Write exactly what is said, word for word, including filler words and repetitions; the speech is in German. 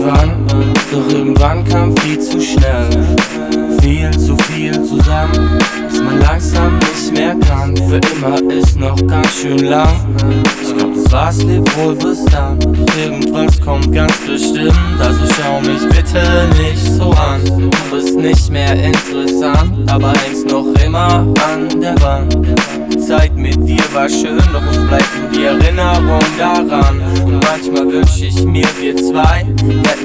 wann. Doch irgendwann kam viel zu schnell, viel zu viel zusammen, dass man langsam nicht mehr kann. Für immer ist noch ganz schön lang. Ich glaub, das war's, leb wohl bis dann. Irgendwas kommt ganz bestimmt, also schau mich bitte nicht so an. Du bist nicht mehr interessant, aber hängst noch immer an der Wand. Die Zeit mit dir war schön, doch uns bleibt nur die Erinnerung daran. Und manchmal wünsch ich mir, wir zwei hätten